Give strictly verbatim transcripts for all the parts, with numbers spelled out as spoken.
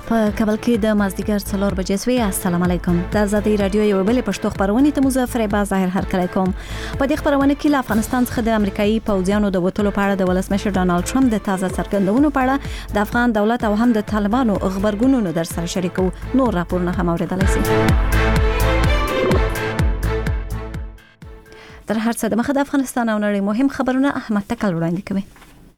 په کابل کې د مازدیګر څلور بجې سوي. السلام علیکم. د آزادۍ رادیو یو بل پښتو خبرونه ته مزفر با ظاهر هر کله کوم. په دې خبرونه کې له افغانستان څخه د امریکایي پوځیانو د وټلو په اړه د ولسمشر ډانلډ ټرمپ د تازه څرګندونو په اړه د افغان دولت او هم د طالبانو خبرګونونو در سره شریکو. نور راپورونه هم اوریدلای شئ. تر هر څه د مخه د افغانستان او نړۍ مهم خبرونه احمد تکل وړاندې کوي.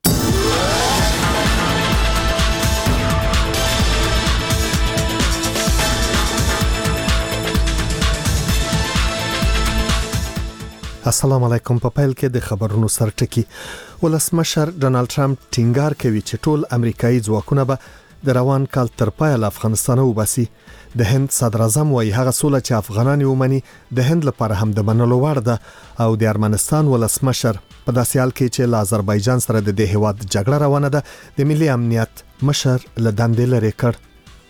السلام علیکم. په پیل کې د خبرونو سرټکی. ولسمشر ډانلډ ټرمپ ټینګار کوي چې ټول امریکایي ځواکونه به د روان کال تر پایه له افغانستان وباسي. د هند صدر اعظم وايي هغه سوله چې افغانان ومني د هند لپاره هم د منلو وړ ده او د ارمنستان ولسمشر په داسې حال کې چې له آذربایجان سره د دې هیواد جګړه روانه ده د ملي امنیت مشر له دندې لرې کړ.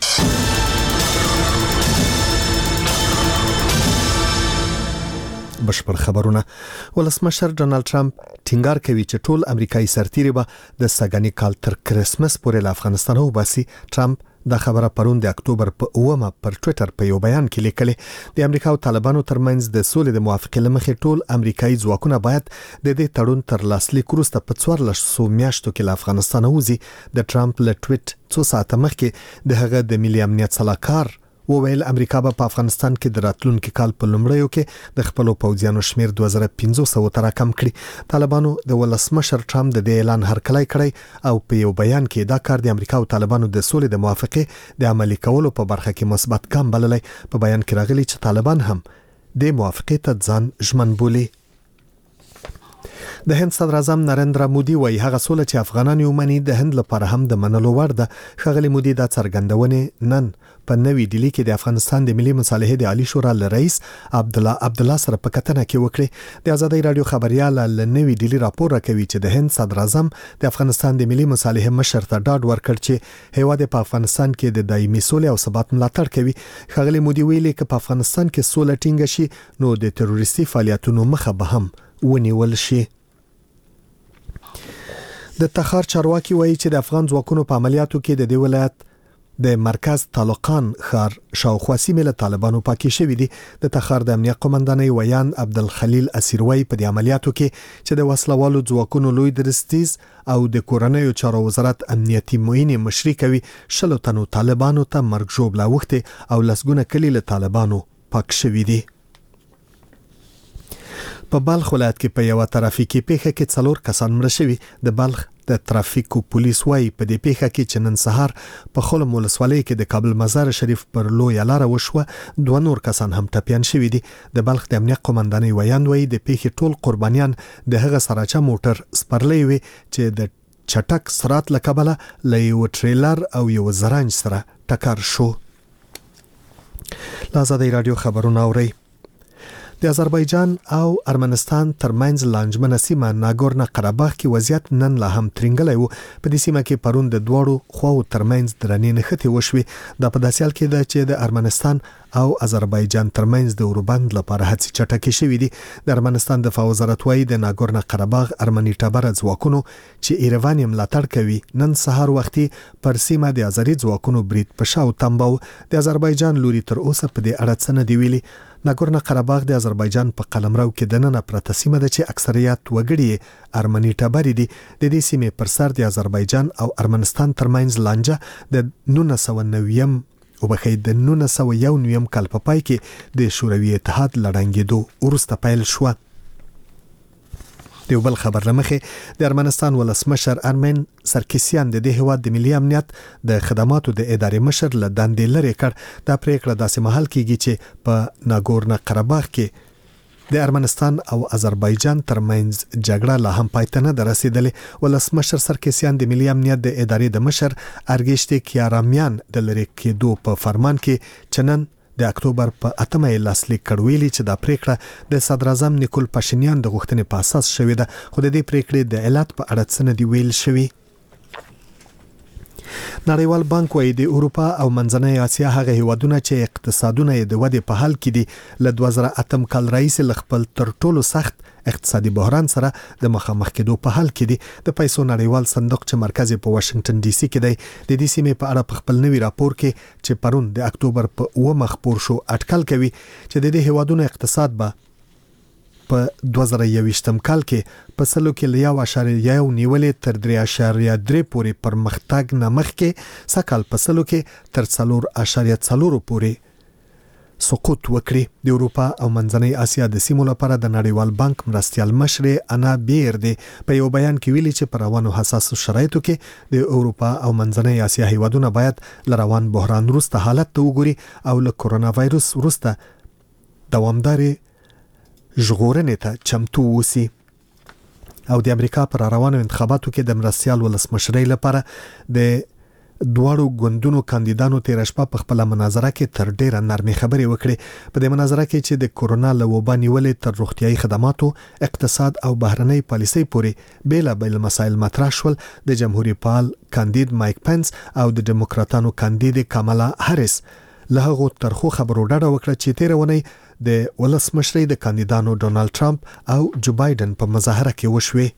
بشپړ خبرونه. ولسمشر ډانلډ ټرمپ ټینګار کوي چې ټول امریکایي سرتیري به د سګنی کال تر کرسمس پورې له افغانستان وباسي. ټرمپ دا خبره پرون د اکتوبر په اومه پر ټوئیټر په یو بیان کې لیکلې. د امریکا او طالبانو ترمنځ د سولې د موافقې لمخې ټول امریکایي ځواکونه باید د دې تړون تر لاسلیک وروسته په څوارلس سوه میاشتو کې له افغانستان وځي. د ټرمپ له ټویټ څو ساعته مخکې د هغه د ملي امنیت صلاحکار وویل امریکا به په افغانستان کې د راتلونکي کال په لومړیو کې د خپل پوځیانو شمیر دوه زره پنځه سوه ته راکم کړي. طالبانو د ولسمشر ټرمپ د دې اعلان هرکلی کړی او په یو بیان کې دا کار د امریکا او طالبانو د سولې د موافقې د عملي کولو په برخه کې مثبت ګام بللی. په بیان کې راغلي چې طالبان هم د موافقې ته ځان ژمن بولي. د هند صدر اعظم نریندرا مودي وايي هغه سوله چې افغانان ومني د هند لپاره هم د منلو وړ ده. ښاغلي مودي دا څرګندونه نن په نوې ډیلی کې د افغانستان د ملي مصالحې د عالی شورا له رئیس عبد الله عبد الله سره په کتنه کې وکړه. د آزادۍ رادیو خبريال له نوې ډیلی راپور راکوي چې د هند صدر اعظم د افغانستان د ملي مصالحې مشر ته ډاډ ورکړ چې هیواد په افغانستان کې د دایمي سولې او ثبات ملاتړ کوي. ښاغلي مودي ویلي چې په افغانستان کې سوله ټینګه شي نو د تروریستي فعالیتونو مخه به هم ونیول شي. د تخار چارواکي وایي چې د افغان ځواکونو په عملیاتو کې د دې ولایت د مرکز طالقان خار شاوخوا سیمې له طالبانو پاکي شوې دي. د تخار د امنیت قومندانۍ ویان عبدالخلیل اسیروی په دې عملیاتو کې چې د وسلوالو ځواکونو لوی درستیز او د کورنیو چارو وزارت امنیتي معینې مشري کوي. شلو تنو طالبانو ته مرګ ژوبله وخته او لسګونه کلی له طالبانو پاک شوې دي. په بلخ ولایت کې په یو ترافیکي پیښه کې څلور کسان مړه شوي. د بلخ د ترافیکو پولیس وايي په دې پیښه کې چې نن سهار په خلم ولسوالۍ کې د کابل مزار شریف پر لوی لار وشوه. دوه نور کسان هم ټپيان شوي دي. د بلخ د امنیت قومندانۍ ویان وایي د پیښې ټول قربانیان د هغه سراچا موټر سپرلې وي چې د چټک سرعت له کبله له یو ټریلر او یو زرنج سره ټکر شو. آزادۍ رادیو خبرونه اورئ. د آذربایجان او ارمنستان ترمنځ لانجمنه سیمه ناګورنو قرهباغ کې وضعیت نن لا هم ترنګلی وو. په دې سیمه کې پرون د دوړو خواو ترمنځ درنې نښتې وشوي. دا په داسې حال کې ده چې د ارمنستان او آذربایجان ترمنځ د اوربند لپاره هڅې چټکې شوې دي. د ارمنستان دفاع وزارت وايي د ناګورنو قرهباغ ارمني ټبره ځواکونو چې ایروان یې ملاتړ کوي نن سهار وختي پر سیمه د آذري ځواکونو برید په شاو تمبو. د آذربایجان لوري تر اوسه په دې اړه څه نه دی ویلي. ناګورنو قرهباغ د آذربایجان په قلمرو کې د نن پرته سیمه ده چې اکثریت وګړي ارمني ټبرې دي. د دې سیمې پر سر د آذربایجان او ارمنستان ترمنځ لانجه د نولس سوه نوي او بخې د نولس سوه یو نوي کال په پای کې د شوروي اتحاد لړنګېدو وروسته پیل شو. د یو بل خبر لمخې د ارمنستان ولسمشر ارمن سرکسیان د دې هیواد د ملي امنیت د خدماتو د ادارې مشر له دندې لرې کړ. دا پریکړه داسې مهال کېږي چې په ناګورنو قرهباغ کې د ارمنستان او آذربایجان ترمنځ جګړه لا هم پای ته نه ده رسېدلې. ولسمشر سرکسیان د ملي امنیت د ادارې د مشر ارګشت کیارامیان د لرې کېدو په فرمان کې چنن د اکتوبر په اتمه لاسلیک کړ. ویلي چې دا پریکړه د صدر اعظم نیکول پاشینیان د غوښتنې په اساس شوې ده خو د دې پریکړې د علت په اړه څه نه دی ویل شوی. نړیوال بانک وايي د اروپا او منځنۍ اسیا هغه هیوادونه چې اقتصادونه یې د ودې په حال کې دي له دوه زره اتم کال راهیسې له خپل تر ټولو سخت اقتصادي بحران سره د مخامخ کېدو په حال کې دي. د پیسو نړیوال صندوق چې مرکز په واشنگټن ډي سي کې دی د دې سیمې په اړه په خپل نوي راپور کې چې پرون د اکتوبر په اووه خپور شو اټکل کوي چې د دې هیوادونو اقتصاد به په دوه زره یوویشتم کال کې په سلو کې له یو اعشاریه یو نیولې تر درې اعشاریه درې پورې پرمختګ نه مخکې سکهال په سلو کې تر څلور اعشاریه څلور پورې سقوط وکړي. د اروپا او منځنۍ اسیا د سیمو لپاره د نړیوال بانک مرستیال مشر انا بیردي په یو بیان کې ویلي چې پر روانو حساسو شرایطو کې د اروپا او منځنۍ اسیا هیوادونه باید له روان بحران وروسته حالت ته وګوري او له کرونا وایروس وروسته دوامداري ژغورنې ته چمتو وسی. او د امریکا پر روانو انتخاباتو کې د مرستیال ولسمشرۍ لپاره د دواړو ګوندونو کاندیدانو تیر شپه په خپل مناظره کې تر ډیره نرمي خبرې وکړې. په دې مناظره کې چې د کورونا له وبا نیولې تر روغتيایي خدماتو، اقتصاد او بهرنۍ پالیسۍ پورې بیل بیل مسایل مطرح شول. د جمهوریت پال کاندید مایک پنس او د ډیموکراتانو کاندید کامالا هریس له هغو ترخو خبرو ډډه وکړه چې تیر ونی د ولسمشرۍ د کاندیدانو ډونالد ټرمپ او جو بایدن په مظاهره کې وشوي.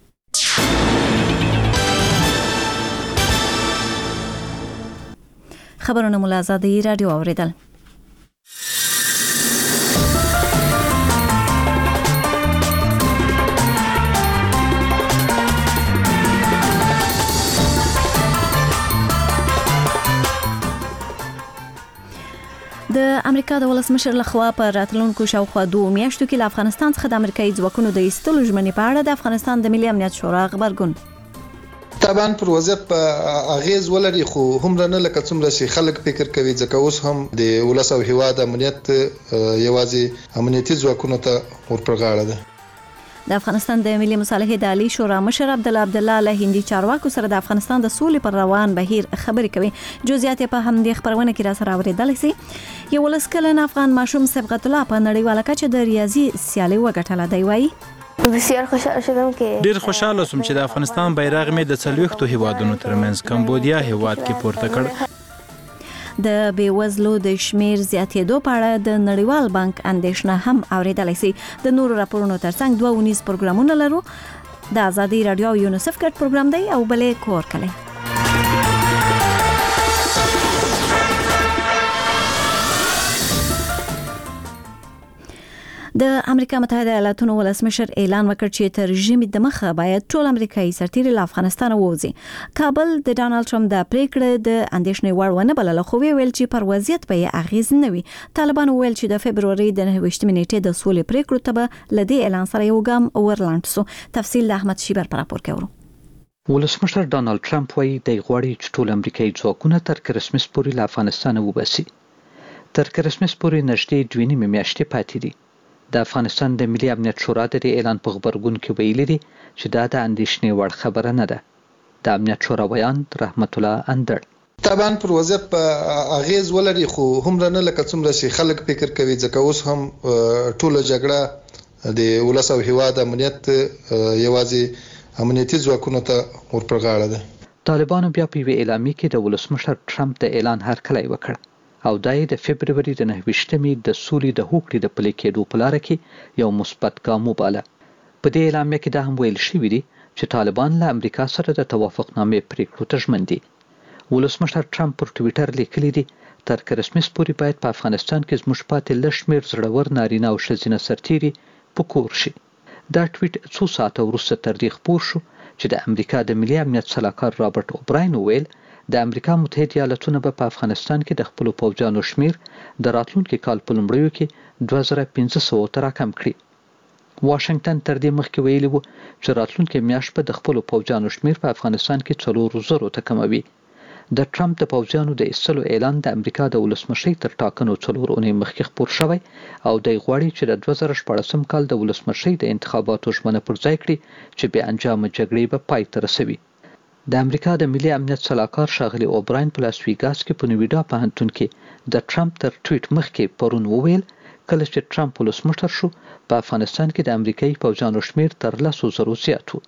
خبرونه مولا آزادی رادیو اوریدل. د امریکا د ولسمشر لخوا په راتلونکو شاوخوا دوه میاشتو کې له افغانستان څخه د امریکایي ځواکونو د ایستلو ژمنې په اړه د افغانستان د ملي امنیت شورا غبرګون طبعا پر وضعیت په اغیز ولري، خو هم نه لکه څومره چې خلک فکر کوي، ځکه اوس هم د ولس او هیواد امنیت یوازې امنیتي ځواکونو ته ورپرغاړه ده. د افغانستان د ملي مصالحې د عالی شورا مشر عبد الله عبد الله له هندي چارواکو سره د افغانستان د سولې پر روان بهیر خبرې کوي. جزئیات په همدې خبرونه کې را سره اوریدل شي. یو لسکلن افغان ماشوم صبغت الله په نړیواله کچه د ریاضي سیالي وګټله. دی وایي بسیار خوشاله شوم کې ډیر خوشاله سوم چې د افغانستان بیرغ مې د څلوېښتو هیوادونو ترمنځ کمبودیا هیواد کې پورته کړ. د بیوزلو د شمیر زیاتېدو په اړه د نړیوال بانک اندېښنه هم اوریدل شي. د نورو راپورونو ترڅنګ دوه ونیز پروګرامونه لرو. د آزادی رادیو او یونیسف ګډ پروګرام دی او بلې کور کلی. د امریکا متحده ایالاتونو ولسمشر اعلان وکړ چې تر ژمي د مخه باید ټول امریکایي سرتیري له افغانستان ووځي. کابل د ډانلډ ټرمپ د پریکړې د اندېښنې وړ ونه بلله، خو ویل چې پر وضعیت به یې اغیز نه وي. طالبان ویل چې د فبروري د نهه ویشتمې نیټې د سولې پریکړو ته به له دې اعلان سره یو ګام ورلاند سو. تفصیل د احمد شیبر پر راپور کوي. ولسمشر ډانلډ ټرمپ وايي د غواړي چې ټول امریکایي ځواکونه تر کرسمس پورې له افغانستان وباسي. تر کرسمس پورې نږدې دوه نیمې میاشتې پاتې دي. د افغانستان د ملي امنیت شورا د اعلان په خبرګون کې ویلي دي چې دا د اندېښنې وړ خبره نه ده. د امنیت شورا ویان رحمت الله اندړ طبعا پر وضعیت په اغیز ولري، خو هم نه لکه څومره چې خلک فکر کوي، ځکه اوس هم ټوله جګړه د ولس او هیواد امنیت یوازې امنیتي ځواکونو ته ورپرغاړه ده. طالبانو بیا په یوه اعلامیه کې د ولسمشر ټرمپ د اعلان هرکلی وکړ او دای د فبروري د نهه ویشتمې د سولې د هوکړې د پلي کېدو په لاره کې یو مثبت ګام وباله. په دې اعلامیه کې دا هم ویل شوي دي چې طالبان له امریکا سره د توافقنامې پریکړو ته ژمن دي. ولسمشر ټرمپ پر ټویټر لیکلي دي تر کرسمس پورې باید په افغانستان کې زموږ پاتې لږ شمېر زړور نارینه او ښځینه سرتیري په کور شي. دا ټویټ څو ساعته وروسته تر دې خپور شو چې د امریکا د ملي امنیت سلاکار رابرټ اوبراین ویل د امریکا متحده ایالاتونه به په افغانستان کې د خپل پوځیانو شمیر د راتلونکي کال په لومړیو کې دوه زره پنځه سوه ته راکم کړي. واشنگټن تر دې مخکې ویلي وو چې راتلونکي میاشت به د خپل پوځیانو شمیر په افغانستان کې څلور زره ته کموي. د ټرمپ د پوځیانو د ایستلو اعلان د امریکا د ولسمشۍ تر ټاکنو څلور اونۍ مخکې خپور شوی او دی غواړي چې د دوه زره شپاړسم کال د ولسمشۍ د انتخاباتو ژمنه پر ځای کړي چې بې انجامه جګړې به پای ته رسوي. د امریکا د ملي امنیت سلاکار ښاغلي اوبراین په لاس ویګاس کې په نویډا پوهنتون کې د ټرمپ تر ټویټ مخکې پرون وویل کله چې ټرمپ ولسمشر شو په افغانستان کې د امریکایي پوځیانو شمیر تر لسو زرو زیات و.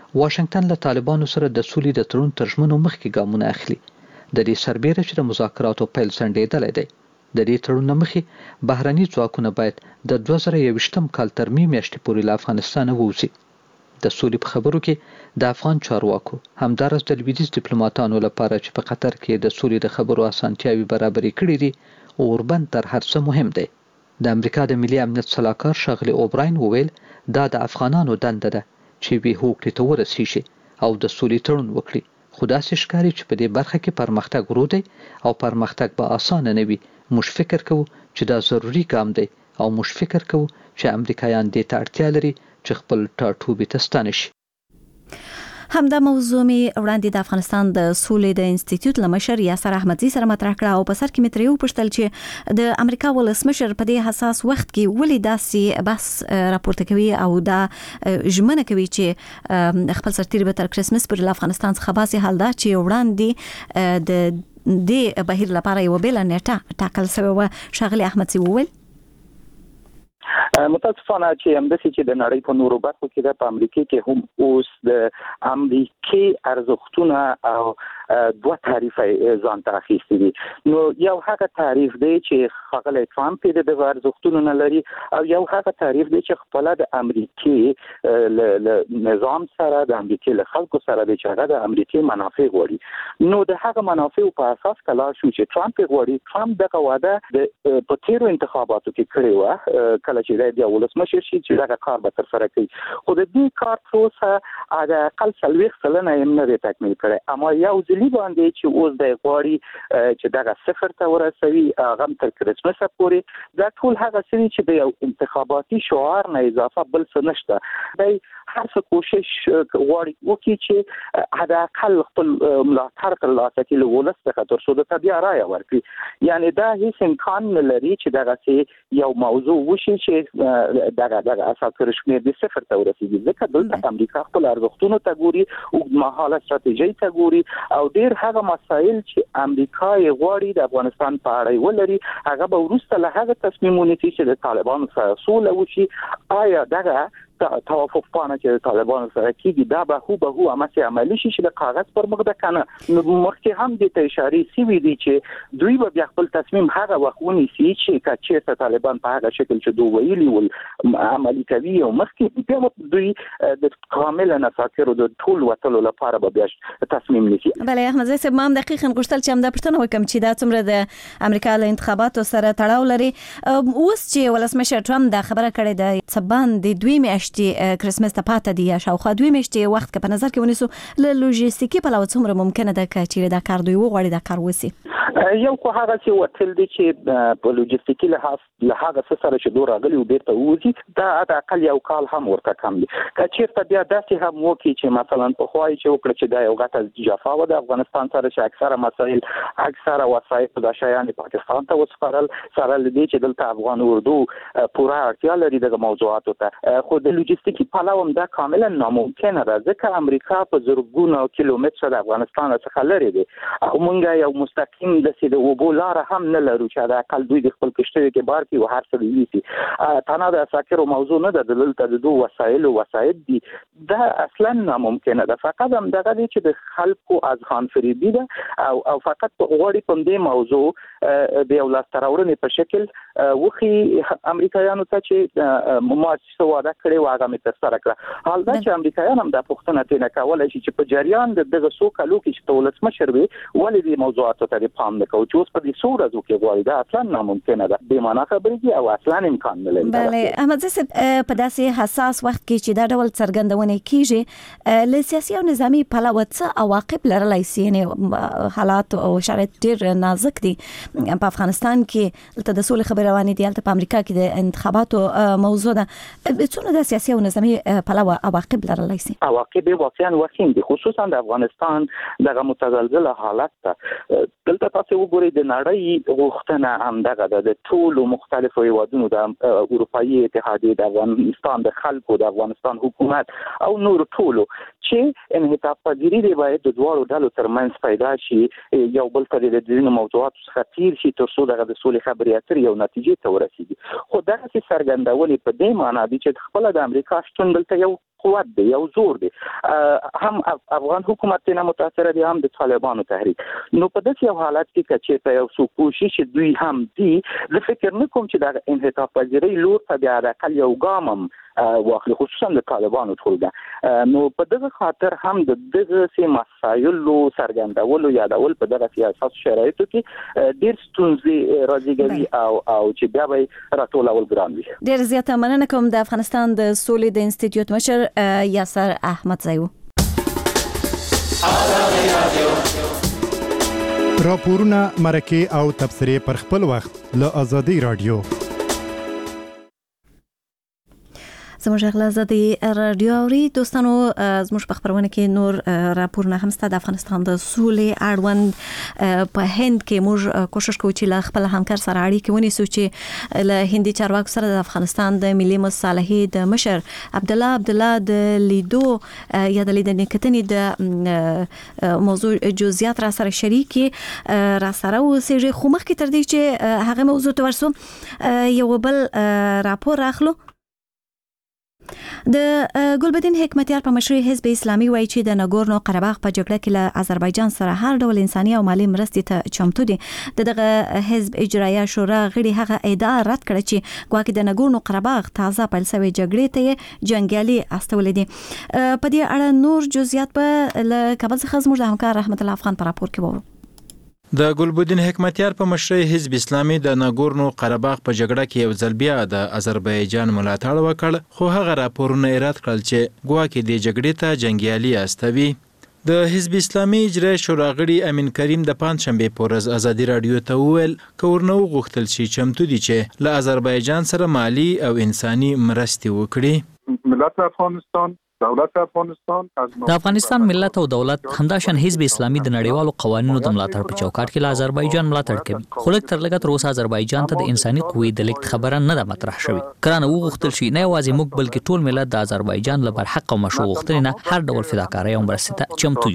واشنگټن له طالبانو سره د سولې د تړون تر ژمنو مخکې ګامونه اخلي. د دې سربېره چې د مذاکراتو پیل ځنډېدلی دی. د دې تړون نه مخکې بهرني ځواکونه باید د دوه زره یوویشتم کال تر مې میاشتې پورې له افغانستانه ووځي. د سولې په خبرو کې د افغان چارواکو همدارس د لویدیځ ډیپلوماټانو لپاره چې په قطر کې د سولې د خبرو اسانتیاوي برابرې کړې دي، اوربند تر هر څه مهم دی. د امریکا د ملي امنیت سلاکار ښاغلي اوبراین وویل دا د افغانانو دنده ده چې وی هوکړې ته ورسیږي او د سولې تړون وکړي. خو داسې ښکاري چې په دې برخه کې پرمختګ ورو دی او پرمختګ به اسانه نه وي. موږ فکر کوو چې دا ضروري ګام دی او موږ فکر کوو چې امریکایان دې ته اړتیا لري چې خپل ټاټوبي ته ستانه شي. همدا موضوع می وړاندې د افغانستان د سولې د انسټیټیوټ لمشر یاسر احمدزي سره مطرح کړه او په سر کې مې ترې وپوښتل چې د امریکا ولسمشر په دې حساس وخت کې ولې داسې بحث راپورته کوي او دا ژمنه کوي چې خپل سرتیري به تر کرسمس پورې له افغانستان څخه باسي، حال دا چې وړاندې د دې بهیر لپاره یو بل نیټه ټاکل شوی و. ښاغلي احمدزي وویل متاسفانه چې همداسې چې د نړۍ په نورو برخو کې د امریکا کې هم اوس د امریکای ارزښتونه او دوه تعریف ځان ته اخیستي دي. نو یو هغه تعریف دی چې ښاغلی ټرمپ د دغه ارزښتونو نه لري او یو هغه تعریف دی چې خپل د امریکای له نظام سره د امریکای له خلکو سره د چاره د امریکای منافع غواړي. نو د هغه منافع په اساس کلا شو چې ټرمپ غواړي. ټرمپ دغه واده د په تیرو انتخاباتو کې کړی و کله چې د ولسمشر شي چې دغه کار به تر سره کوي. خو د دې کار پروسه د اقل څلوېښت سلنه یې نه دی تکمیل کړی، اما یو ځلي باندې چې اوس د غواړي چې دغه صفر ته ورسوي هغه تر کرسمسه پورې. دا ټول هغه څه چې د یو انتخاباتي شعار نه اضافه بل څه نشته. دی هر څه کوشش غواړي وکړي چې حد اقل خپل ملاتړ ترلاسه کړي له ولس څخه تر څو د بیا رایه ورکړي. یعنی دا هیڅ امکان نه لري چې دغه یو موضوع وشي چې دغه دغه اساسي شمېر د صفر ته ورسیږي. ځکه دلته امریکا خپل ارزښتونو ته ګوري، اوږدمهاله ستراتیژۍ ته ګوري او ډېر هغه مسایل چې امریکا یې غواړي د افغانستان په اړه ولري هغه به وروسته له هغه تصمیم ونیسي چې د طالبانو سره سوله وشي. آیا دغه توافق پانه چې د طالبانو سره کېږي دا به هو به هو همسې عملي شي چې د کاغذ پر مخ ده که نه. نو مخکې هم دې ته اشارې سوي دي چې دوی به بیا خپل تصمیم هغه وخت ونیسي چې که چېرته طالبان په هغه شکل چې دوی ویلي ول عملي کوي او مخکې بیا دوی د کامله نفاکرو د ټول وتلو لپاره به بیا تصمیم نیسي. بله احمدزي صاحب، ما هم دقیقاً غوښتل چې همدا پوښتنه وکړم چې دا څومره د امریکا له انتخاباتو سره تړاو لري. اوس چې ولسمشر ټرمپ دا خبره کړې ده څه باندې دوی میاشتې کرسمس ته پاته دی یا شاوخوا دوی میاشتې وخت که په نظر کې ونیسو له لوجستیکي پلوه څومره ممکنه ده که چیرې دا کار دوی وغواړي دا کار وسي؟ یو خو هغه چې وتل دي چې په لوجستیکي لحاظ له هغه څه سره چې دوی راغلي او بیرته ووځي دا د اقل یو کال هم ورته کم دي. که چېرته بیا داسې هم وکړي چې مثلا پخوا یې چې وکړه چې دا یو غټه جفا وه د افغانستان سره چې اکثره مسایل اکثره وسایل دا شیان پاکستان ته وسپارل سره له دې چې دلته افغان اردو پوره اړتیا لري دغه موضوعاتو ته. خو د لوجستیکي پلوه هم دا کاملا ناممکنه ده ځکه امریکا په زرګونو کیلومتره د افغانستان څخه لرې دی او موږ یو مستقیم داسې د اوبو لاره هم نه لرو چې د اقل دوی د خپل کشتیو کې بار کړي او هر څه ویسي. تنها د اساکرو موضوع نه ده، دلته د دوه وسایلو وسایل دي. دا اصلا ناممکنه ده. فقط هم دغه دی چې د خلکو اذهان فریبي ده او او فقط غواړي په دې موضوع د یو لاسته راوړنې په شکل وخی امریکایانو ته چې ما څه واده کړی و هغه مې ترسره کړه. حال دا چې امریکایان هم دا پوښتنه ترېنه کولی شي چې په جریان د دغه څو کالو کې چې ته ولسمشر وي ولې دې موضوعاتو ته دې پام نه کوو چې اوس په دې څو ورځو کې غواړي. دا اصلا ناممکنه ده، بې معنا خبرې دي او اصلا امکان نه لري. بله احمدزي صاحب، په داسې حساس وخت کې چې دا ډول څرګندونې کېږي له سیاسي او نظامي پلوه څه عواقب لرلی شي؟ یعنې حالات او شرایط ډېر نازک دي په افغانستان کې، دلته د سولې خبرې روانې دي، هلته په امریکا کې د انتخاباتو موضوع ده. څونه د سیاسي او نظامي پلوه عواقب لرلی شي؟ عواقب واقعا وخیم دي، خصوصا د افغانستان دغه متزلزل حالت ته. دلته تاسو وګورئ د نړۍ غوښتنه هم دغه د ټولو مختلفو هیوادونو د اروپایي اتحادیې د افغانستان د خلکو د افغانستان حکومت او نور ټولو چې انعطاف پذیري دی باید د دواړو ډلو ترمنځ پیدا شي، یو بل ته د دې موضوعاتو څخه تیر شي تر څو دغه د سولې خبرې اترې یو نتیجې ته ورسیږي. خو دغسې څرګندونې په دې معنا دي چې خپله د امریکا شتون دلته یو قوت دی یو زور دی هم افغان حکومت نه متاثر دي هم د طالبانو تحریک نو په داسې یو حالت کې چې په یو څو کوشش دوی هم دي زه فکر نه کوم چې د انحطاط پذیری لور ته بیا د اقل یو ګام هم واخلي خصوصا د طالبانو ټولګه نو په دغه خاطر هم د دغه سي مسایلو سرګندولو یادول په دغه سیاست شرایطو کې ډیر ستونزې راځي او او چې بیا به راټولول ګران وي ډیر زیاته مننه کوم د افغانستان د سولې د انسټیټیوټ مشر یاسر احمد زایو راپورونه مرکه او تبصره پر خپل وخت له آزادي رادیو زموږ غلازدي رادیو اوري دوستانو زموږ په خبرونه کې نور راپورونه هم ستاسو د افغانستان د سولې اړوند په هند کې موږ کوشش کوو چې له خپل همکار سره اړیکې ونیسو چې له هندي چارواکو سره د افغانستان د ملي مصالحې د مشر عبد الله عبد الله د لیدو یا د لیدنې کتنې د موضوع جزئیات را سره شریکي را سره اوسېږي خو مخکې تر دې چې هغه موضوع ته ورسو یو بل راپور راخلو د ګلبدین حکمتیار په مشرۍ حزب اسلامي وایي چې د ناګورنو قرهباغ په جګړه کې له آذربایجان سره هر ډول انساني او مالی مرستې ته چمتو دي دغه حزب اجرایه شورا غړي هغه ادعا رد کړه چې ګواکې د ناګورنو قرهباغ تازه پیل شوی جګړې ته جنگیالي استولې دي په دې اړه نور جزئیات په له کابل څخه زموږ د همکار رحمت الله افغان په راپور کې وورو د ګلبدین حکمتیار په مشرۍ حزب اسلامي د ناګورنو قرهباغ په جګړه کې یو ځل بیا د آذربایجان ملاتړ وکړ خو هغه راپورونه رد کړل چې ګواکې د جګړې ته جنگیالي استوي د حزب اسلامي اجرایه شورا غړي امین کریم د پنځشنبه په ورځ آزادي رادیو ته وویل کورنو غوښتل چې چمتو دي چې له آذربایجان سره مالی او انساني مرستې وکړي ملت افغانستان دولت افغانستان د افغانستان ملت او دولت همداشان حزب اسلامي د نړیوالو قوانینو د ملاتړ په چوکاټ کې له آذربایجان ملاتړ کوي خو لږ تر لږه تر اوسه آذربایجان ته د انساني قوې د لیږد خبره نه ده مطرح شوې کرانه وغوښتل شي نه یوازې موږ بلکې ټول ملت د آذربایجان له برحق او مشروع غوښتنې نه هر ډول فداکارۍ او مرستې ته چمتو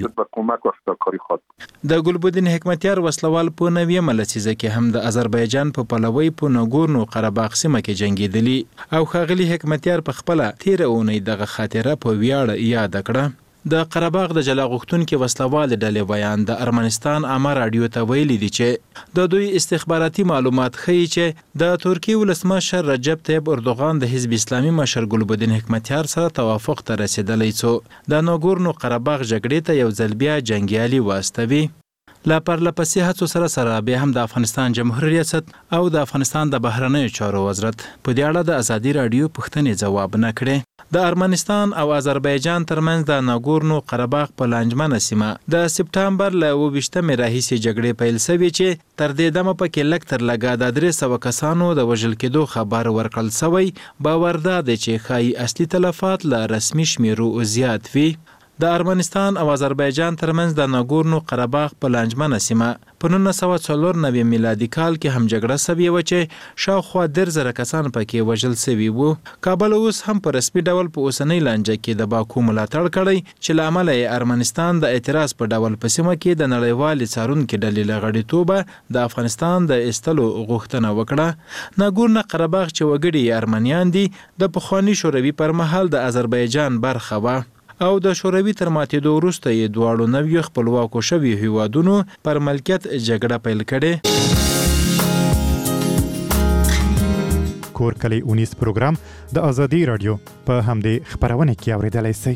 یو د ګلبدین حکمتیار وسلوال په نویمه لسیزه کې هم د آذربایجان په پلوي په ناګورنو قرهباغ سیمه کې جنگیدلی او ښاغلي حکمتیار په خپل تیر اونۍ دغه خاطره په ویاړ یاد کړه د قرهباغ د جلا غوښتونکو وسلوال ډلې ویان د ارمنستان عامه رادیو ته ویلي دي چې د دوی استخباراتي معلومات ښیي چې د ترکیې ولسمشر رجب طیب اردوغان د حزب اسلامي مشر ګلبدین حکمتیار سره توافق ته رسیدلی څو د ناګورنو قرهباغ جګړې ته یو ځل بیا جنگیالي واستوي لا پرلپسې هڅو سره سره بیا هم د افغانستان جمهوریت ریاست او د افغانستان د بهرنیو چارو وزارت په دې اړه د ازادي رادیو پوښتنې ځواب نه کړې د ارمنستان او آذربایجان ترمنځ د ناګورنو قرهباغ په لانجمنه سیمه د سپټامبر له اوه ویشتمې راهیسې جګړې پیل شوې چې تر دې دمه پکې لږ تر لږه د درې سوه کسانو د وژل کېدو خبر ورکړل شوی باور دا دی چې ښایي اصلي تلفات له رسمي شمیرو زیات وي د ارمنستان او آذربایجان ترمنځ د ناګورنو قرهباغ په لانجمنه سیمه په نولس سوه څلور نوي میلادي کال کې هم جګړه شوې وه چې شاوخوا دېرش زره کسان پکې وژل شوي وو کابل اوس هم په رسمي ډول په اوسنۍ لانجه کې د باکو ملاتړ کړی چې له امله یې ارمنستان د اعتراض په ډول په سیمه کې د نړیوالې څارونکي ډلې له غړیتوبه د افغانستان د ایستلو غوښتنه وکړه ناګورنو قرهباغ چې وګړي ارمنیان دي د پخواني شوروي پر مهال د آذربایجان برخه وه او د شوروي تر ماتېدو وروسته یې دواړو نویو خپلواکو شویو هیوادونو پر ملکیت جګړه پیل کړې کور کلی اونیس پروګرام د آزادي رادیو په همدې خبرونه کې اوریدلای شئ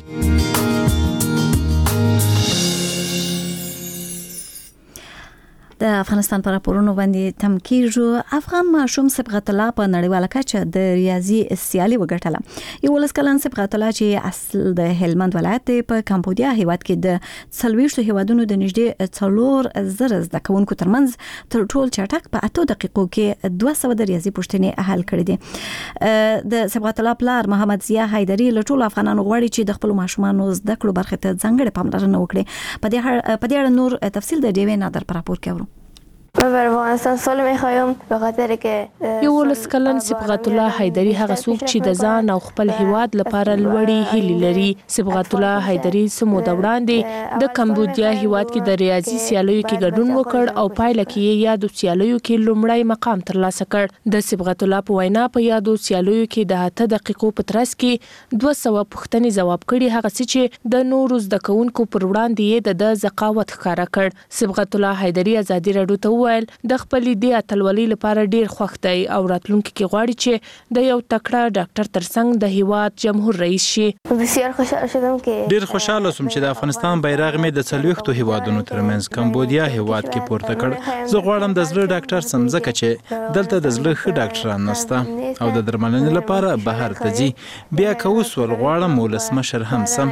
د افغانستان پر راپورونو باندې تم کیږو افغان ماشوم صبغت الله په نړیواله کچه د ریاضي سیالي وګټله یو ولس کلن صبغت الله چې اصل د هلمند ولایت په کمبودیا هیواد کې د څلوېښتو هیوادونو د نږدې څلور زره زده کوونکو ترمنځ تر ټول چټک په اته دقیقو کې دوه سوه د ریاضي پوښتنې حل کړې دي د صبغت الله پلار محمد ضیا حیدري له ټولو افغانانو غواړي چې د خپل ماشومانو زده کړو برخه ته ځانګړې پاملرنه وکړي په دې په دې اړه نور تفصیل د ډیوې نادر پر راپور کې من بر افغانستان سال میخوایم به خاطر که یولس کلن صبغت الله حیدری هغه څوک چې د ځان او خپل هیواد لپاره لوړې هیلې لري. صبغت الله حیدری سمو د وړاندې د کمبودیا هیواد کې د ریاضي سیالیو کې ګډون وکړ او پایله کې یې یادو سیالیو کې لومړی مقام ترلاسه کړ. د صبغت الله په وینا په یادو سیالیو کې د اته دقیقو په ترڅ کې دوه سوه پوښتنې ځواب کړي، هغه څه چې د نورو زده کوونکو پر وړاندې یې د ذکاوت ښکاره کړ. صبغت الله حیدری ازادي راډیو ته وویل د خپلې دې اتلولۍ لپاره ډیر خوښ دی او راتلونکي کې غواړي چې د یو تکړه ډاکټر ترڅنګ د هیواد جمهور رئیس شي. بسیار خوشحال شدم که ډیر خوشاله سوم چې د افغانستان بیرغ مې د څلوېښتو هیوادونو ترمنځ کمبودیا هیواد کې پورته کړ. زه غواړم د زړه ډاکټر سم، ځکه چې دلته د زړه ښه ډاکټران نشته او د درملنې لپاره بهر ته ځي. بیا که وسول غواړم ولسمشر هم سم.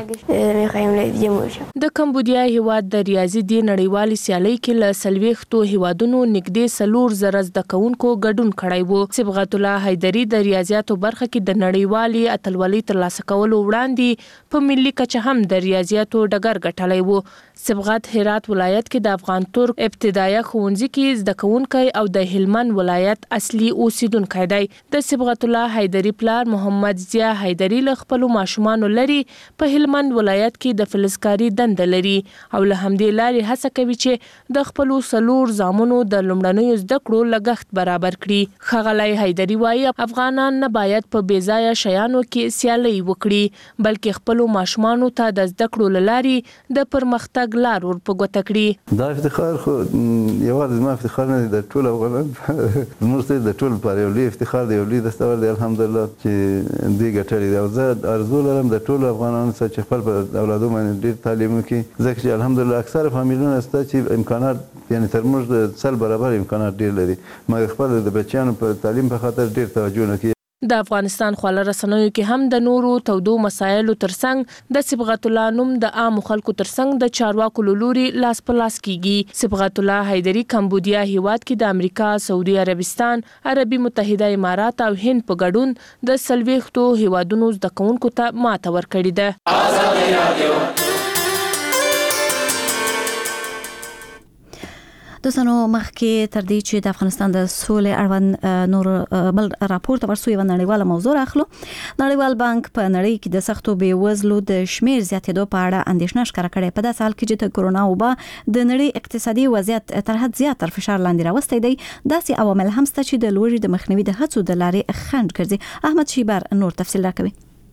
د کمبودیا هیواد د ریاضي د نړیوالې سیالۍ کې له څلوېښتو هیوادونو نږدې څلور زره زده کوونکو ګډون کړی و. صبغت الله حیدری د ریاضیاتو برخه کې د نړیوالې اتلولۍ ترلاسه کولو وړاندې په ملي کچه هم د ریاضیاتو ډګر ګټلی و. صبغت هرات ولایت کې د افغان ترک ابتدایه ښوونځي کې زده کوونکی او د هلمند ولایت اصلي اوسیدونکی دی. د صبغت الله حیدری پلار محمد ضیا حیدری له خپلو ماشومانو لري په هلمند ولایت کې د فلزکاري دنده لري او له همدې لارې هڅه کوي چې د خپلو څلور زامنو د لومړنیو زده کړو لګښت برابر کړي. ښاغلی حیدری وایي افغانان نه باید په بې ځایه شیانو کې سیالۍ وکړي بلکې خپلو ماشومانو ته د زده کړو له لارې د پرمختګ لار ور په ګوته کړي. دا افتخار خو یوازې زما افتخار نه دی، د ټولو افغانانو زموږ د ټولو لپاره یو لوی افتخار دی، یو لوی دستاورد دی الحمدلله چې دوی ګټلی دی. او زه ارزو لرم د ټولو افغانانو څخه چې خپل په اولادو باندې ډېر تعلیم وکړي، ځکه چې الحمدلله اکثره فامیلونه شته چې امکانات یعنې تر موږ د سل برابر امکانات ډېر لري، مګر خپل د بچیانو په تعلیم په خاطر ډېر توجه نه کوي. د افغانستان خواله رسنیو کې هم د نورو تودو مسایلو ترڅنګ د صبغت الله نوم د عامو خلکو ترڅنګ د چارواکو له لوري لاس په لاس کیږي. صبغت الله حیدری کمبودیا هیواد کې د امریکا، سعودي عربستان، عربي متحده امارات او هند په ګډون د څلوېښتو هیوادونو زده کوونکو ته ماته ورکړې ده. آزادي رادیو دوستانو مخکې تر دې چې د افغانستان د سولې اړوند نور بل راپور ته ورسو یو نړیواله موضوع راخلو. نړیوال بانک په نړۍ کې د سختو بیوزلو د شمیر زیاتېدو په اړه اندېښنه ښکاره کړې. په داسې حال کې چې د کورونا وبا د نړۍ اقتصادي وضعیت تر حد زیات تر فشار لاندې راوستی دی، داسې عوامل هم شته چې د لوړې د مخنیوي د هڅو د لارې خنډ ګرځي. احمد شیبر نور تفصیل راکوي.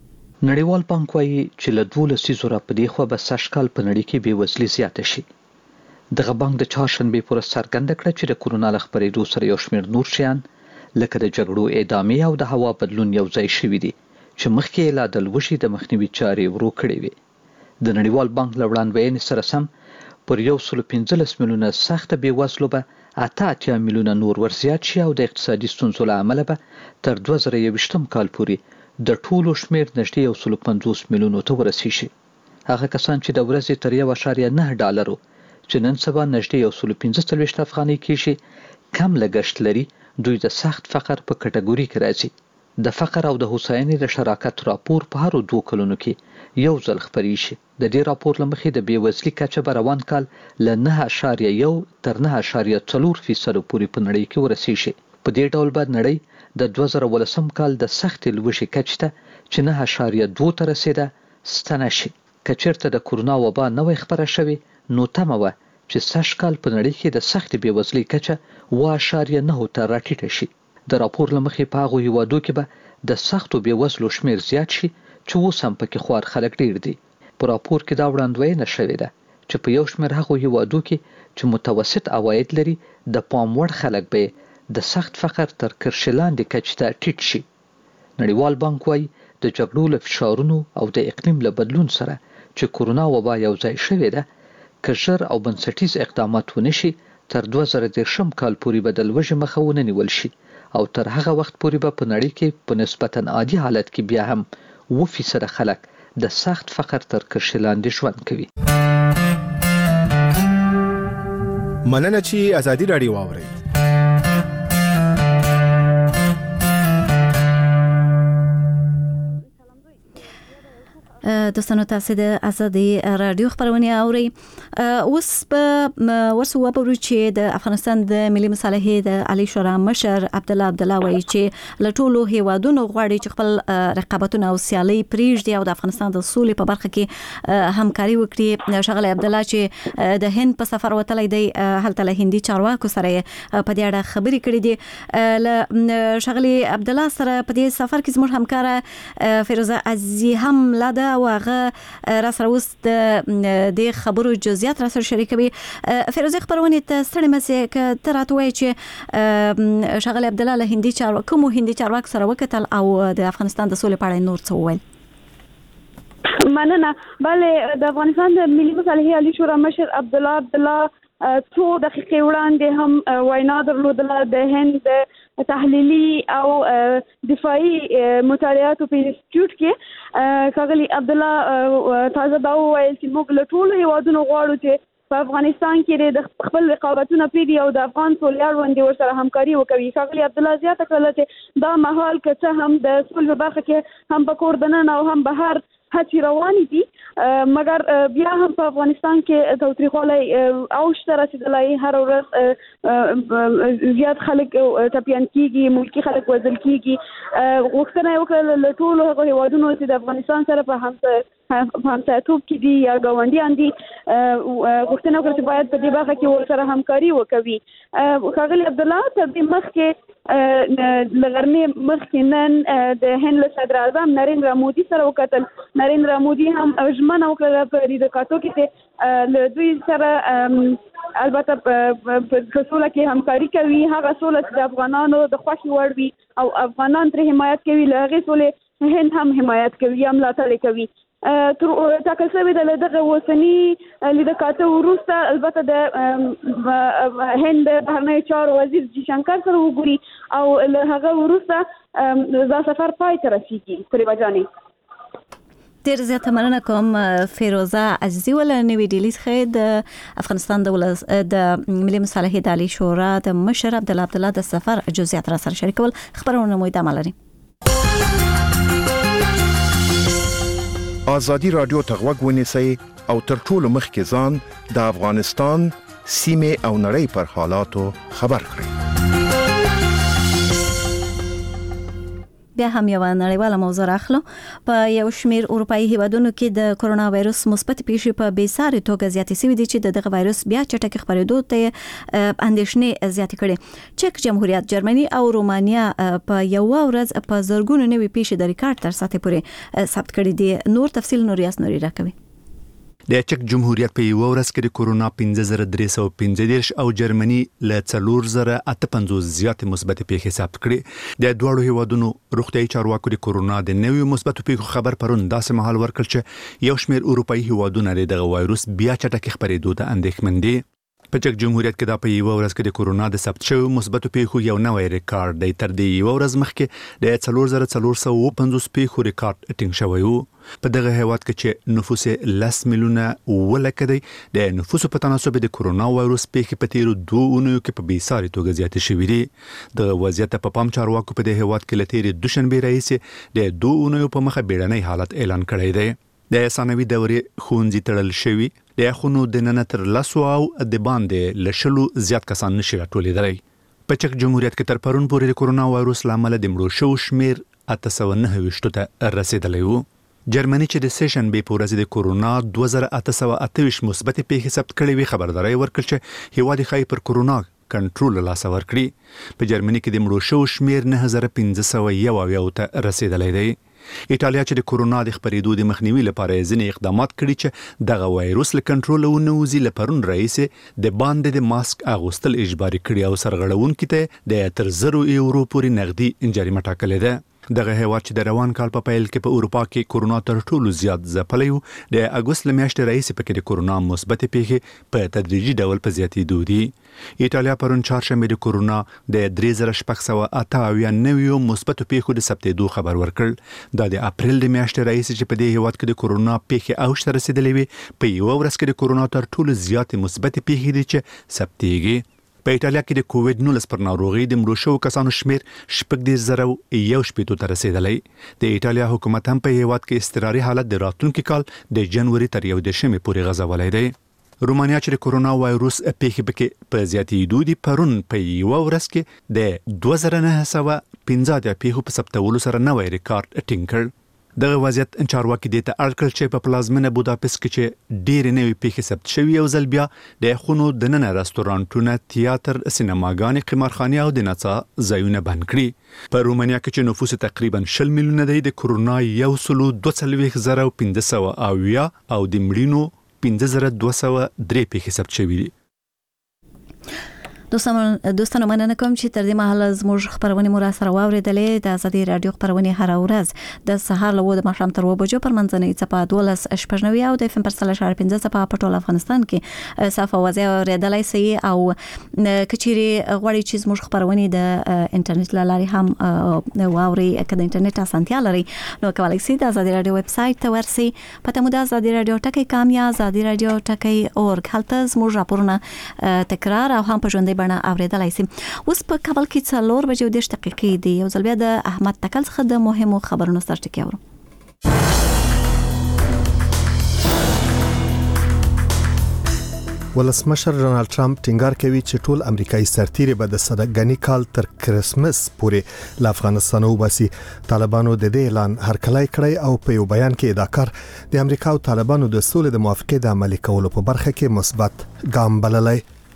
نړیوال بانک وایي چې له دولس لسیزو را پدې خوا به سږ کال په نړۍ کې بیوزلي زیاته شي. دغه بانک د چهارشنبې پر ورځ څرګنده کړه چې د کورونا له خپرېدو سره یو شمېر نور شیان لکه د جګړو ادامې او د هوا بدلون یو ځای شوي دي چې مخکې یې لا د لوږې د مخنیوي چارې ورو کړې وې. د نړیوال بانک له وړاندوینې سره سم پر یو سلو پنځلس میلیونه سخته بېوزلو به اته اتیا میلیونه نور ورزیات شي او د اقتصادي ستونزو له امله به تر دوه زره یوویشتم کال پورې د ټولو شمېر نږدې یو سلو پنځوس میلیونو ته ورسیږي. هغه کسان چې د ورځې تر یو اعشاریه نه ډالرو چې نن سبا نږدې یو سلو پنځه څلوېښت افغانۍ کېږي کم لګښت لري، دوی د سخت فقر په کټګوري کې راځي. د فقر او د هوساینې د شراکت راپور په هرو دوه کلونو کې یو ځل خپرې شي. د دې راپور له مخې د بېوزلي کچه به روان کال له نه اعشاریه یو تر نه اعشاریه څلور فیصدو پورې په نړۍ کې ورسیږي. په دې ډول به نړۍ د دوه زره ولسم کال د سختې لوږې کچې ته چې نه اعشاریه دوه ته رسېده ستنه شي. که چېرته د کورونا وبا نه وای خپره شوې نو تمه وه چې سږ کال په نړۍ کې د سختې بېوزلۍ کچه اوه اعشاریه نهو ته راټیټه شي. د راپور له مخې په هغو هیوادو کې به د سختو بېوزلو شمېر زیات شي چې اوس هم پکې خوار خلک ډېر دي. په راپور کې دا وړاندوینه شوې ده چې په یو شمېر هغو هیوادو کې چې متوسط عواید لري د پام وړ خلک به د سخت فقر تر کرښې لاندې کچې ته ټیټ شي. نړیوال بانک وایي د جګړو له فشارونو او د اقلیم له بدلون سره چې کورونا وبا یو ځای شوې ده که ژر او بنسټیز اقدامات ونشي تر دوه زره دېرشم کال پورې به د لوږې مخه ونه نیول شي او تر هغه وخت پورې به په نړۍ کې په نسبتا عادي حالت کې بیا هم اوه فیصده خلک د سخت فقر تر کرښې لاندې ژوند کوي. مننه چې ازادي راډیو واورئ. دوستانو تاسو د ازادي رادیو خبرونه اوري. اوس په ورسو وبرو چې د افغانستان د ملي مصالحې د عالی شورا مشر عبد الله عبد الله وایي چې له ټولو هیوادونو غواړي چې خپل رقابتونه او سیالي پریږدي او د افغانستان د سولې په برخه کې همکاري وکړي. شغله عبد الله چې د هند په سفر وتلی دی، هلته له هندي چارواکو سره په دې اړه خبرې کړې دي. له شغله عبد الله سره په دې سفر کې زموږ همکاره فیروزه عزیزی هم لاده او هغه را سره اوس د خبرو جزئیات را سره شریکوي. فیروزه خبرونه ته ستړي مسه ک تر اتوي چې شغله عبد الله له هندي چارواکو مو هندي چارواکو سره وکتل او د افغانستان د سولې په اړه نور څه وویل. مننه. بله د افغانستان د ملي مصالحې عالی شورا مشر عبد الله عبد الله څو دقیقې وړاندې هم وینا درلودله د هند تحلیلي او دفاعي مطالعاتو په انسټیټیوټ کې. ښاغلي عبد الله تازه دا وویل چې موږ له ټولو هیوادونو غواړو چې په افغانستان کې د خپل رقابتونه پریږدي او د افغان سولې اړوند ورسره همکاري وکوي. ښاغلي عبد الله زیاته کړله چې دا مهال که څه هم د سولې په برخه کې هم په کور دننه او هم بهر هڅې روانې دي، مګر بیا هم په افغانستان کې تاوتریخوالی اوج ته رسېدلی. هر ورځ زیات خلک ټپیان کېږي، ملکي خلک وژل کېږي. غوښتنه یې وکړه له ټولو هغو هیوادونو چې د افغانستان سره په همسایتوب کې دي یا ګاونډیان دي، غوښتنه وکړه چې باید په دې برخه کې ورسره همکاري وکوي. ښاغلي عبدالله تر دې مخکې له غرمې مخکې نن د هند له صدر اعظم نریندرا مودي سره وکتل. نریندرا مودي هم ژمنه وکړه په دې کاتو کې چې له دوی سره البته په سوله کې همکاري کوي، هغه سوله چې د افغانانو د خوښې وړ وي او افغانان ترې حمایت کوي، له هغې سولې هند هم حمایت کوي یا ملاتړ کوي. ټاکل شوې ده له دغه اوسني لیدکاته وروسته البته د هند بهرنیو چارو وزیر جي شنکر سره وګوري او له هغه وروسته دا سفر پای ته رسیږي. فریبا جانې ډېر زیاته مننه کوم فیروزه عزیزي. ول نوې ډیلي څخه د افغانستان د ولس د ملي مصالحې د عالی شورا د مشر عبد الله عبد الله د سفر جزئیات را سره شریکول. خبرونه مو ادامه لري. آزادی رادیو تغوږ ونیسئ او تر ټولو مخکې ځان د افغانستان سیمې او نړۍ پر حالاتو خبر کړئ. بیا هم یو نړیواله موضوع راخلو. په یو شمیر اروپאי هیوادونو کې د کرونا وایروس مثبت پیښې په بیسارې توګه زیاتې شوې دي چې دغه وایروس بیا چټک خپرېدو ته اندېښنې زیاتې کړې. چک جمهوریت، جرمني او رومانیا په یو ورځ په زرګونو نوې پیښې د ریکارډ تر سطح پورې ثبت کړې دي. نور تفصیل نوریاس نوري راکوي. د چک جمهوریت په یو ورځ کې د کورونا پنځه زره درې سوه پنځه دېرش او جرمني له څلور زره اته پنځوس زیاتې مثبت پیښې ثبت کړې. د دواړو هیوادونو روغتیايي چارواکو د کورونا د نویو مثبتو پیښو خبر پرون داسې مهال ورکړ چې یو شمېر اروپאי هیوادونه دغه وایروس بیا چټک خپرېدو ته اندېښمن دي. په چک جمهوریت کې دا په یو ورځ کې د کورونا د ثبت شویو مثبتو پیښو یو نوی ریکارډ دی. تر دې یو ورځ مخکې د څلور زره څلور سوه اووه پنځوس پیښو ریکارډ ټینګ شوی و. په دغه هیواد کې چې نفوس لس میلیونه اووه لکه دی، د نفوسو په تناسب د کورونا وایروس پیښې په تیرو دوه اونیو کې په بیسارې توګه زیاتې شوي دي. د وضعیت په پام چارواکو په دې هیواد کې له تیرې دوشنبې راهیسې د دوه اونیو په مخه بیړنی حالت اعلان کړی دی. د ثانوي دورې ښوونځي تړل شوي، د یخونو دننه تر لسو او د باندې له شلو زیات کسان نشي راټولېدلی. په چک جمهوریت کې تر پرون پورې د کورونا وایروس له امله د مړو شوو شمېر اته سوه نهه ویشتو ته رسېدلی و. جرمني چې د سه شنبې په ورځ د کورونا دوه زره اته سوه اته ویشت مثبتې پیښې ثبت کړې وې، خبرداری ورکړ چې هیواد یې ښایي پر کورونا کنټرول له لاسه ورکړي. په جرمني کې د مړو شوو شمېر نهه زره پنځه سوه یو اویاو ته رسېدلی دی. ایټالیا چې د کورونا د خپرېدو د مخنیوي لپاره ځینې اقدامات کړي چې دغه وایروس له کنټروله ونه وځي، له پرون راهیسې د باندې د ماسک اغوستل اجباري کړي او سرغړونکي ته د تر زرو یورو پورې نغدي جریمه ټاکلې ده. دغه هیواد چې د روان کال په پیل کې په اروپا کې کورونا تر ټولو زیات ځپلی و، د اګوست له میاشتې راهیسې پکې د کورونا مثبتې پیښې په تدریجي ډول په زیاتېدو دي. ایټالیا پرون چهارشنبې د کورونا د درې زره شپږ سوه اته اویا نویو مثبتو پیښو د ثبتېدو خبر ورکړ. دا د اپریل د میاشتې راهیسې چې په دې هیواد کې د کورونا پیښې اوج ته رسېدلې وې، په یوه ورځ کې د کورونا تر ټولو زیاتې مثبتې پیښې دي چې ثبتېږي. په ایټالیا کې د کووډ نولس پر ناروغي د مړو شوو کسانو شمیر شپږ دېرش زره یو شپېتو ته رسیدلی. د ایټالیا حکومت هم په هیواد کې اضطراري حالت د راتلونکي کال د جنوري تر یو دېرشمې پورې غځولی دی. رومانیا چې د کورونا وایروس پیښې پکې په زیاتېدو دي پرون په یوه ورځ کې د دوه زره نهه سوه پنځه اتیا پیښو په ثبتولو سره نوی ریکارډ ټینګ کړ. دغه وضعیت چارواکي دې ته اړ کړل چې په پلازمینه بوداپست کې چې ډېرې نوې پیښې ثبت شوي یو ځل بیا د خونو دننه رستورانټونه، تیاتر، سینماګانې، قمارخانې او د نڅا ځایونه بند کړي. په رومانیا کې چې نفوس تقریبا شل میلیونه دی د کورونا یو سلو دوه څلوېښت زره پنځه سوه اویا او د مړینو پنځه زره دوه سوه درې پیښې ثبت شوي دي. دوستانو مننه کوم چې تر دې مهاله زموږ خبرونه مو را سره واوریدلې. د ازادي رادیو خبرونه هر ورځ د سهار له وخت ماښام تر اوه بجو پر منځنۍ څپه دولس شپږ نوي او د اف ام پر سل اشاره پنځه څپه په ټول افغانستان کې صاف اوازه اوریدلای شي. او کچيري غوړي چې زموږ خبرونه د انټرنیټ لاري هم واوري کله انټرنیټ اسانتیا لري نو کولای شي د ازادي رادیو ویب سټ ته ورسي. پته مو د ازادي رادیو ټکی کامیا ازادي رادیو ټکی اورګ هلته زموږ راپورونه تکرار او هم په ژوندۍ بڼه اوریدلای شي. اوس په کابل کې څلور بجې او دېرش دقیقې دي. یو ځل بیا د احمد تکل څخه د مهمو خبرونو سره ټکی اورو. ولسمشر ډونالد ټرمپ ټینګار کوي چې ټول امریکایي سرتیري به د صدګنی کال تر کرسمس پورې له افغانستان وباسي. طالبانو د دې اعلان هرکلی کړی او په یو بیان کې ادعاکار د امریکا او طالبانو د سولې د موافقې د عملي کولو په برخه کې مثبت ګام بللی.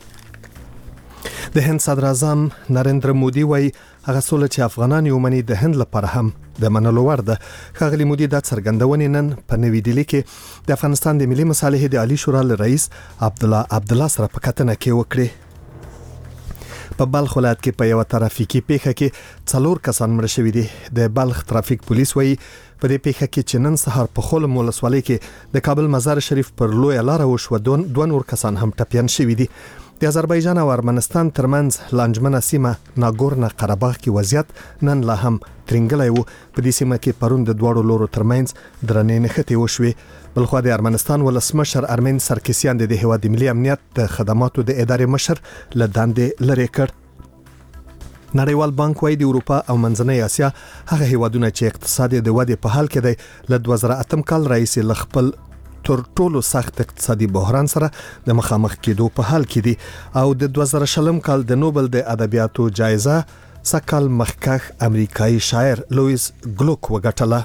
د هند صدر اعظم نریندر مودي وایي هغه سوله چې افغانان یې ومني د هند لپاره هم د منلو وړ ده. ښاغلي مودي دا څرګندونې نن په نوي ډیلي کې د افغانستان د ملي مصالحې د عالی شورا رئیس عبدالله عبدالله سره په کتنه کې وکړي. په بلخ ولایت کې په یو ترافیکي پیښه کې څلور کسان مړه شوي دي. د بلخ ترافیک پولیس وایي په دې پیښه کې چې نن سهار په خولم ولسوالۍ کې د کابل مزار شریف پر لوی لار وشو دوه نور کسان هم ټپیان شوي دي. د آذربایجان او ارمنستان ترمنځ لانجمنه سیمه ناګورنه قرهباغ کې وضعیت نن لا هم ترنګلی وو. په دې سیمه کې پرون د دواړو لورو ترمنځ درنې نښتې وشوې. بلخوا د ارمنستان ولسمشر ارمین سرکسیان د هیواد د ملي امنیت د خدماتو د ادارې مشر له دندې لرې کړ. نړیوال بانک وايي د اروپا او منځنۍ اسیا هغه هیوادونه چې اقتصاد د ودې په حال کې دی له دوه زره اتم کال راهیسې له خپل تر ټولو سخت اقتصادي بحران سره د مخامخ کېدو په حال کې دي او د دوه زره شلم کال د نوبل د ادبیاتو جایزه سکل مخکخ امریکایي شاعر لویس ګلوک وګټله.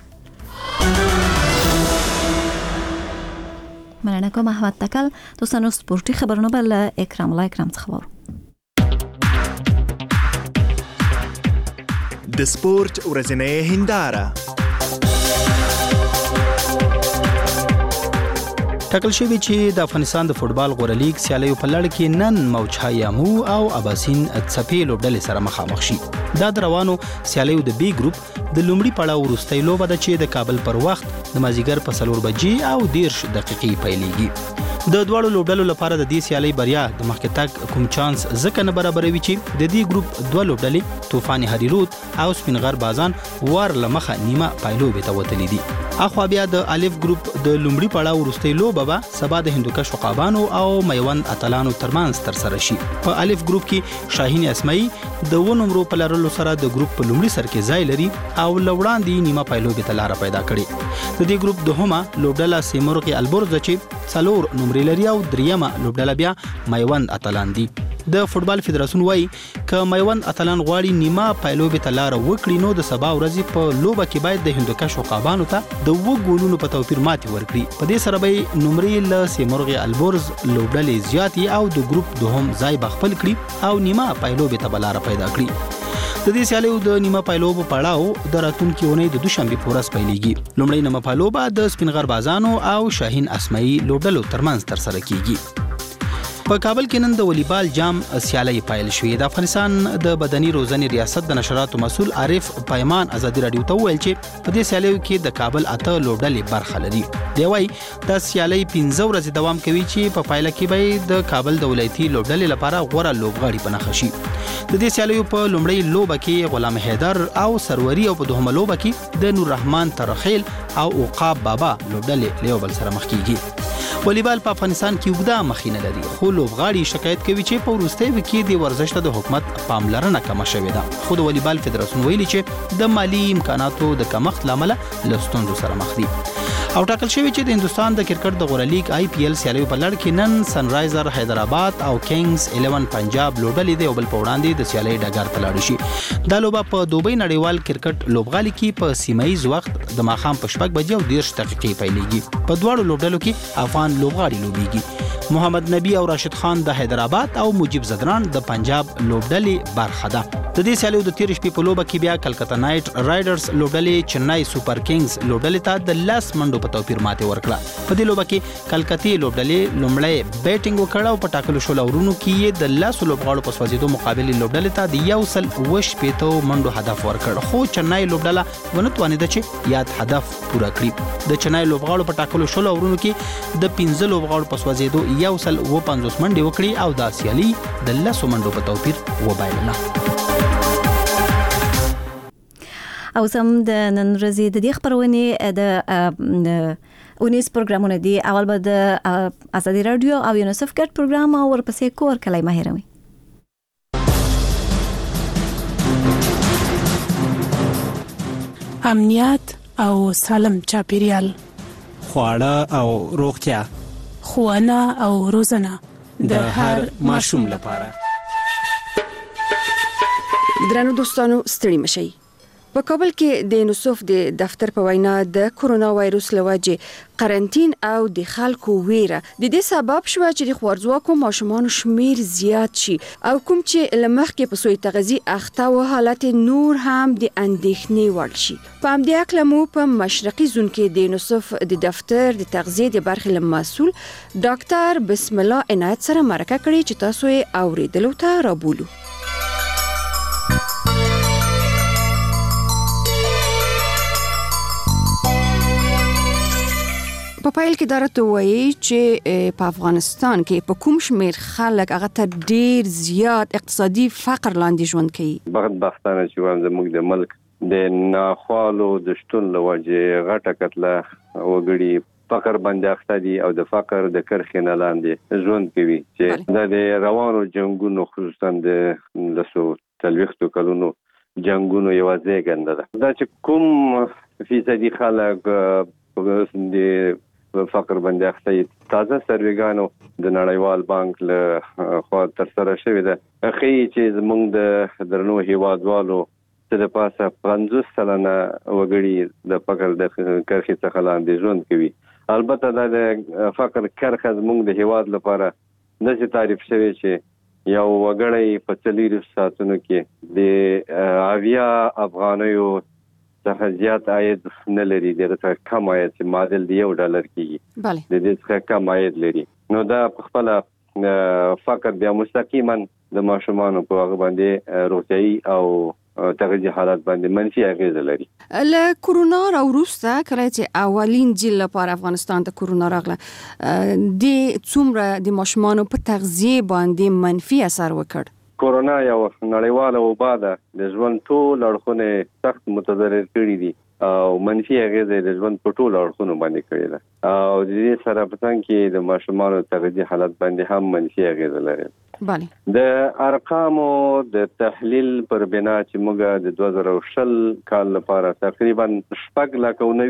مننه کوم احمد تکل. دوستانو سپورتي خبرونه بل اکرام الله اکرام څخه وورو. د سپورت ورځنۍ هنداره ټاکل شوی چې د افغانستان د فوتبال غوره لیګ سیالیو په لړ کې نن موجها یامو او اباسین څپې لوبډلې سره مخامخ شي. دا د روانو سیالیو د بی ګروپ د لومړي پړاو وروستۍ لوبه ده چې د کابل پر وخت د مازیګر په څلور بجې او دېرش دقیقې پیلېږي. د دواړو لوبډلو لپاره د دې سیالۍ بریا د مخکې تګ کوم چانس ځکه نه برابروي چې د دې ګروپ دوه لوبډلې طوفان هریرود او سپینغر بازان وار لمخه نیمه پایلوبې ته وتلي دي. اخوا بیا د الف ګروپ د لومړي پړاو وروستۍ لوبه به سبا د هندوکش عقابانو او میوند اتلانو ترمنځ تر سره شي. په الف ګروپ کې شاهین اسماعیل د و نمبرو په لرلو سره د ګروپ په لومړي سر کې ځای لري او لوړاندې نیمه پایلوبې ته لار پیدا کړي. د دې ګروپ دوهمه لوبډله سیمرغ البرز چې څلور نمرې لري او دریمه لوبډله بیا میوند اتلان دي. د فوتبال فدراسیون وايي ک میوند اتلان غواړي نیمه پایلوبې ته لار وکړي نو د سبا ورځې په لوبه کې باید د هندوکش عقابانو ته د و ګولونو په توپیر ماتي ورکړي. په دې سره به نمرې له سیمرغ البرز لوبډلې زیاتی او د ګروپ دوهم ځای بخپل کړي او نیمه پایلوبې ته لار پیدا کړي. د دې سیالیو د نیمه پایلوبو پړاو د راتلونکي اونۍ د دوشنبه په ورځ پیلېږي. لومړی نیمه پایلوبه د سپینغر بازانو او شاهین اسماعیل لوبډلو ترمنځ تر سره کیږي. په کابل کې نن د والیبال جام سیالۍ پیل شوې. د افغانستان د بدني روزنې ریاست د نشراتو مسؤل عارف پیمان ازادي رادیو ته وویل چې په دې سیالیو کې د کابل اته لوبډلې برخه لري. دی وايي دا سیالۍ پنځه ورځې دوام کوي چې په پایله کې به د کابل د ولایتي لوبډلې لپاره غوره لوبغاړي پنځه شي. د دې سیالیو په لومړی لوبه کې غلام حیدر او سروري او په دوهمه لوبه کې د نور رحمان ترخیل او عقاب بابا لوبډلې له یو بل سره مخ کیږي. والیبال په افغانستان کې اوږده مخینه لري، خو لوبغاړي شکایت کوي چې په وروستیو کې د ورزش ته د حکومت پاملرنه کمه شوې ده. خو د والیبال فدراسیون ویلي چې د مالی امکاناتو د کمښت له امله له ستونزو سره مخ دي. او ټاکل شوی چې د هندستان د کرکټ د غوره لیګ آی پی ایل سیالیو په لړ کې نن سنرایزر حیدرآباد او کینګز الیون پنجاب لوبډلې د یو بل په وړاندې د سیالۍ ډګر ته لاړې شي. دا لوبه په دوبۍ نړیوال کرکټ لوبغالي کې په سیمایي وخت د ماښام په شپږ بجې او دېرش دقیقې پیلېږي. په دواړو لوبډلو کې افغان لوبغاړي لوبېږي. محمد نبی او راشد خان د حیدرآباد او مجيب زدران د پنجاب لوبډلې برخه ده. د دې سیالیو د تیر شپې په لوبه کې بیا کلکتا نایټ رایډرز لوبډلې چنای سوپر کینګز لوبډلې ته د لاس منډو په توپیر ماته ورکړه. په دې لوبه کې کلکتې لوبډلې لومړی بیټینګ وکړه او په ټاکلو شو لورونو کې یې د لاس لوبغاړو په سوځېدو مقابل لوبډلې ته د یو سل وش پیتو منډو هدف ورکړ، خو چنای لوبډله ونه توانیده چې یاد هدف پوره کړي. د چنای لوبغاړو په ټاکلو شو لورونو کې د پنځه لوبغاړو په سوځېدو یو سل و پنځوس منډې وکړي او د سیالي د لاسو منډو په توپیر وبایلله. او سم د نن ورځې د دې خبرونه د اونیس پروګرامونه دي. اول به د ازادي رادیو او یونیسف ګډ پروګرام او ورپسې کور کلی ماهروي. امنیت او سالم چاپیریال، خواړه او روغتیا، ښوونه او روزنه د هر ماشوم لپاره. درنو دوستانو ستړي مشئ. په کابل کې د یونیسف د دفتر په وینا د کورونا وایروس لوجه قرنټین او د خلکو ویره د دې سبب شو چې د خوارځواکو ماشومان شمیر زیات شي او کوم چې لمخ کې په سوی تغذی اخته او حالت نور هم د اندېښنې وړ شي. په همدې اړه مو په مشرقي زون کې د یونیسف د دفتر د تغذیه د برخې له مسؤل ډاکټر بسم الله عنایت سره مرکه کړې چې تاسو یې اوریدلو ته رابولو. په پایل کې درته وایي چې په افغانستان کې په کوم شمیر خلک هغه ته ډیر زیات اقتصادي فقر لاندې ژوند کوي. بدبختانه چې وایم زموږ د ملک د ناخوالو د شتون له وجې غټه کتله وګړي فقر باندې اخته دي او د فقر د کرښې نه لاندې ژوند کوي چې د روانو جنگونو خصوصا د لسو څلوېښتو کلونو جنگونو یوه زیږنده ده. دا چې کوم فیصدي خلک د فقر باندې اخته تازه سرویګانو د نړیوال بانک له خوا تر سره شوې ده ښیي چې زموږ د درنو هیوادوالو څه د پاسه پنځوس سلنه وګړي د فقر د کرښې څخه لاندې ژوند کوي. البته دا د فقر کرښه زموږ د هیواد لپاره داسې تعریف شوی چې یو وګړی په څلوېښتو ساعتونو کې د اویا افغانیو څخه زیات عاید نه لري، دغه څخه کم عاید چې معادل د یو ډالر کېږي د دې څخه کم عاید لري. نو دا په خپله فقر بیا مستقیما د ماشومانو په هغه باندې روغتیایي او تغذیه حالات باندې منفي اغیزه لري. له کورونا وروسته کله چې اولین ځل لپاره افغانستان ته کورونا راغله د څومره د ماشومانو په تغذیه باندې منفي اثر وکړ؟ کورونا یو نړیواله وبا ده، د ژوند ټول اړخونه سخت متضرر کړي دي او منفي اغیزه د ژوند په ټول اړخونو باندې کړې ده او د دې سره په څنګ کې د ماشومانو تغذیه حالت باندې هم منفي اغیزه لري. بله د ارقامو د تحلیل پر بنا چې موږ د دوه زره شل کال لپاره تقریبا شپږ لکه